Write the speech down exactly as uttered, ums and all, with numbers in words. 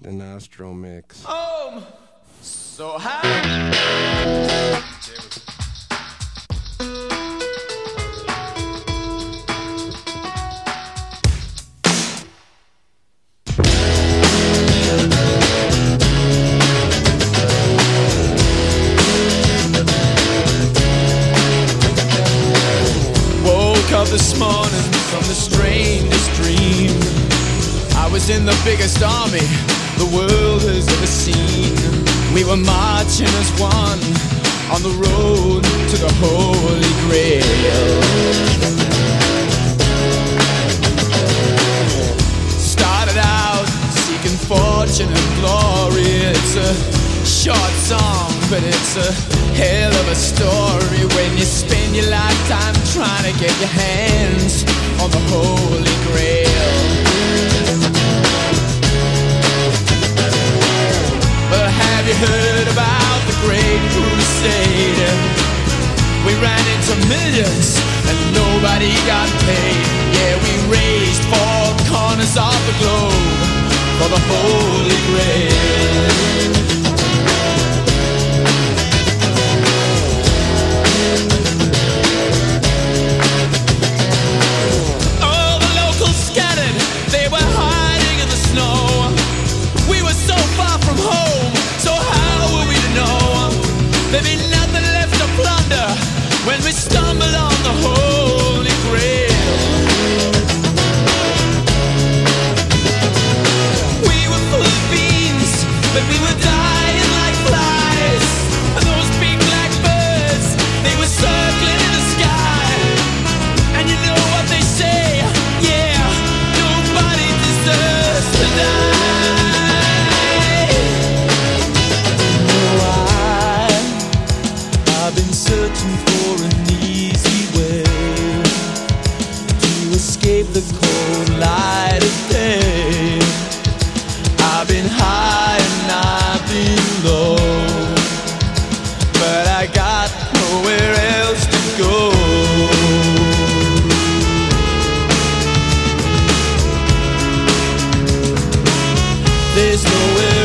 The Nostro Mix. Oh, so high. Woke up this morning from the strangest dream. I was in the biggest army the world has ever seen. We were marching as one on the road to the Holy Grail. Started out seeking fortune and glory. It's a short song, but it's a hell of a story when you spend your lifetime trying to get your hands on the Holy Grail. But have you heard about the Great Crusade? We ran into millions and nobody got paid. Yeah, we raised four corners of the globe for the Holy Grail. All the locals scattered, they were hiding in the snow. We were so far from home, so how were we to know? There'd be nothing left to plunder when we stumbled on the Holy Grail. We were full of beans, but we were dying like flies. And those big black birds, they were circling in the sky. And you know what they say, yeah, nobody deserves to die. I've been searching for an easy way to escape the cold light of day. I've been high and I've been low, but I got nowhere else to go. There's nowhere